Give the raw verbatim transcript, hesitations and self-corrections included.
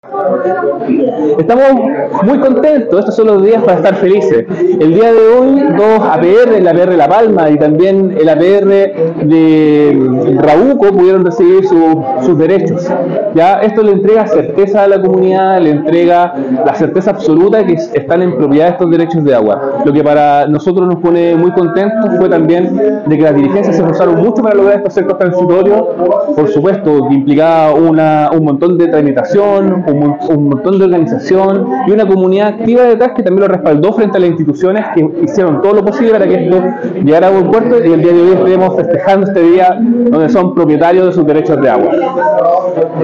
Estamos muy contentos, estos son los días para estar felices. El día de hoy, dos A P R, el A P R La Palma y también el A P R de Rabuco pudieron recibir su, sus derechos. ¿Ya? Esto le entrega certeza a la comunidad, le entrega la certeza absoluta que están en propiedad de estos derechos de agua. Lo que para nosotros nos pone muy contentos fue también de que las dirigencias se esforzaron mucho para lograr estos cercos transitorios, por supuesto que implicaba una, un montón de tramitación, un, un montón de organización y una comunidad activa detrás que también lo respaldó frente a las instituciones que hicieron todo lo posible para que esto llegara a buen puerto, y el día de hoy estaremos festejando este día donde son propietarios de sus derechos de agua.